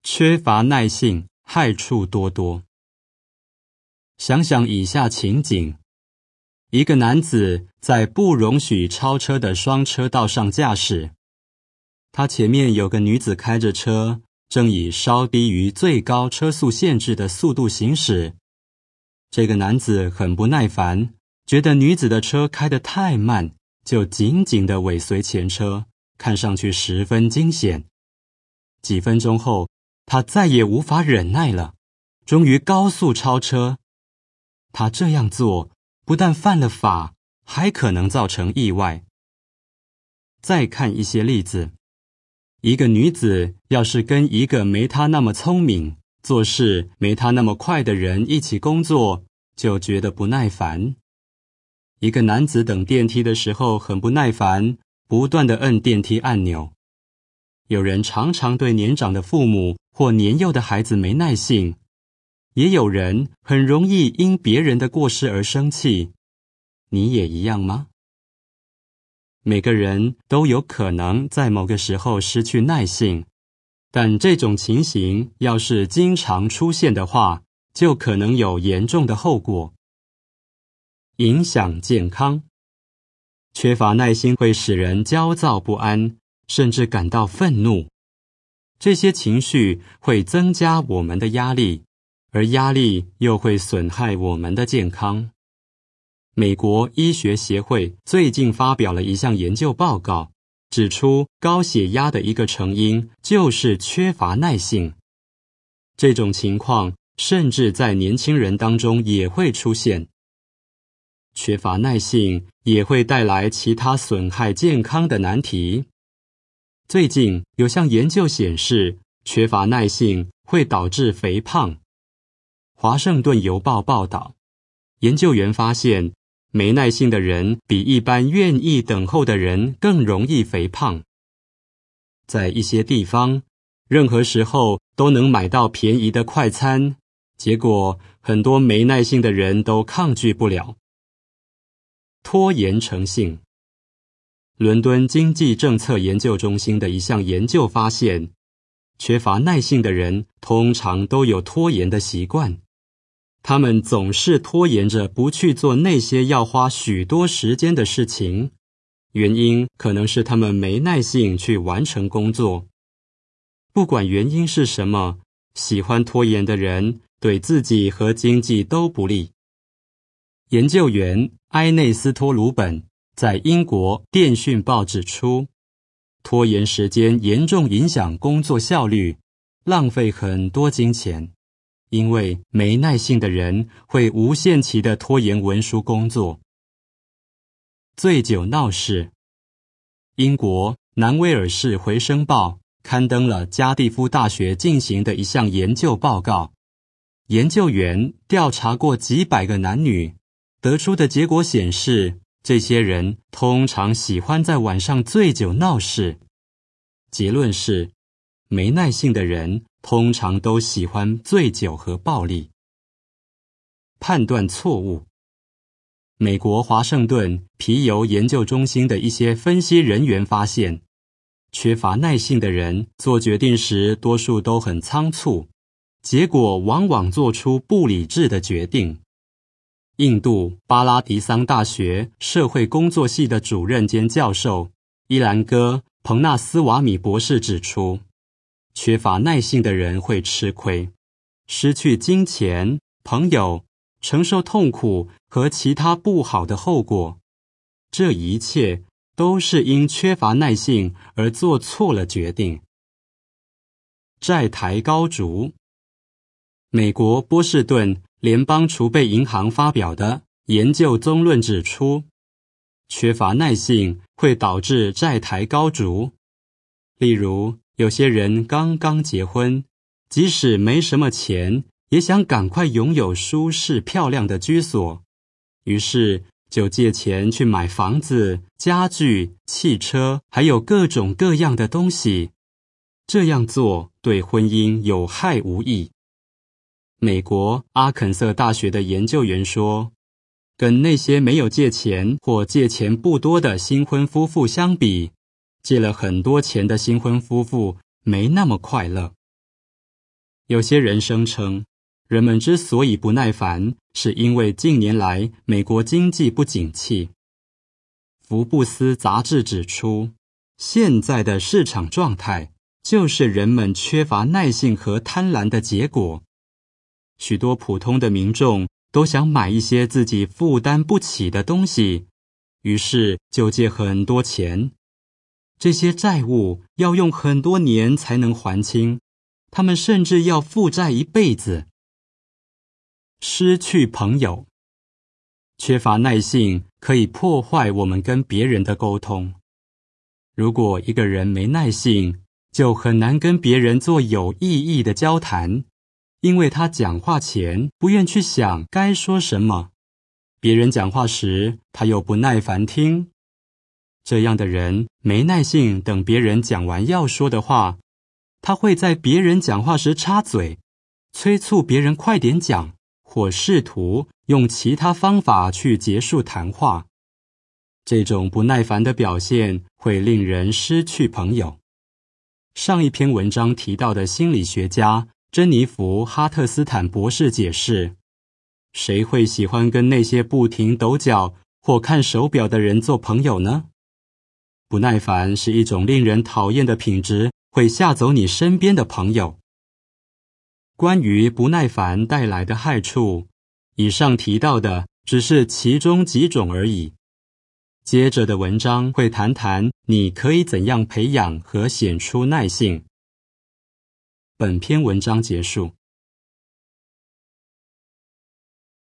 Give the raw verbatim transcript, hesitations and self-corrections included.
缺乏耐性，害处多多。想想以下情景：一个男子在不容许超车的双车道上驾驶，他前面有个女子开着车，正以稍低于最高车速限制的速度行驶。这个男子很不耐烦，觉得女子的车开得太慢，就紧紧地尾随前车，看上去十分惊险。几分钟后，他再也无法忍耐了，终于高速超车。他这样做不但犯了法，还可能造成意外。再看一些例子，一个女子要是跟一个没她那么聪明、做事没她那么快的人一起工作，就觉得不耐烦。一个男子等电梯的时候很不耐烦，不断地摁电梯按钮。有人常常对年长的父母或年幼的孩子没耐性，也有人很容易因别人的过失而生气。你也一样吗？每个人都有可能在某个时候失去耐性，但这种情形要是经常出现的话，就可能有严重的后果，影响健康。缺乏耐心会使人焦躁不安，甚至感到愤怒。这些情绪会增加我们的压力，而压力又会损害我们的健康。美国医学协会最近发表了一项研究报告，指出高血压的一个成因就是缺乏耐性。这种情况甚至在年轻人当中也会出现。缺乏耐性也会带来其他损害健康的难题。最近有项研究显示，缺乏耐性会导致肥胖。华盛顿邮报报道，研究员发现，没耐性的人比一般愿意等候的人更容易肥胖。在一些地方，任何时候都能买到便宜的快餐，结果很多没耐性的人都抗拒不了。拖延成性。伦敦经济政策研究中心的一项研究发现，缺乏耐性的人通常都有拖延的习惯。他们总是拖延着不去做那些要花许多时间的事情，原因可能是他们没耐性去完成工作。不管原因是什么，喜欢拖延的人对自己和经济都不利。研究员埃内斯托·鲁本在英国电讯报指出，拖延时间严重影响工作效率，浪费很多金钱。因为没耐性的人会无限期的拖延文书工作。醉酒闹事。英国南威尔士回声报刊登了加蒂夫大学进行的一项研究报告。研究员调查过几百个男女，得出的结果显示，这些人通常喜欢在晚上醉酒闹事。结论是，没耐性的人通常都喜欢醉酒和暴力。判断错误。美国华盛顿皮尤研究中心的一些分析人员发现，缺乏耐性的人做决定时多数都很仓促，结果往往做出不理智的决定。印度巴拉迪桑大学社会工作系的主任兼教授伊兰戈·彭纳斯瓦米博士指出，缺乏耐性的人会吃亏，失去金钱、朋友，承受痛苦和其他不好的后果。这一切都是因缺乏耐性而做错了决定。债台高筑。美国波士顿联邦储备银行发表的研究综论指出，缺乏耐性会导致债台高筑。例如，有些人刚刚结婚，即使没什么钱，也想赶快拥有舒适漂亮的居所，于是就借钱去买房子、家具、汽车，还有各种各样的东西。这样做对婚姻有害无益。美国阿肯色大学的研究员说，跟那些没有借钱或借钱不多的新婚夫妇相比，借了很多钱的新婚夫妇没那么快乐。 有些人声称，人们之所以不耐烦，是因为近年来美国经济不景气。福布斯杂志指出，现在的市场状态就是人们缺乏耐性和贪婪的结果。许多普通的民众都想买一些自己负担不起的东西，于是就借很多钱。这些债务要用很多年才能还清，他们甚至要负债一辈子。失去朋友，缺乏耐性可以破坏我们跟别人的沟通。如果一个人没耐性，就很难跟别人做有意义的交谈，因为他讲话前不愿去想该说什么，别人讲话时他又不耐烦听。这样的人没耐性等别人讲完要说的话，他会在别人讲话时插嘴，催促别人快点讲，或试图用其他方法去结束谈话。这种不耐烦的表现会令人失去朋友。上一篇文章提到的心理学家珍妮弗·哈特斯坦博士解释，谁会喜欢跟那些不停抖脚或看手表的人做朋友呢？不耐烦是一种令人讨厌的品质，会吓走你身边的朋友。关于不耐烦带来的害处，以上提到的只是其中几种而已。接着的文章会谈谈你可以怎样培养和显出耐性。本篇文章结束。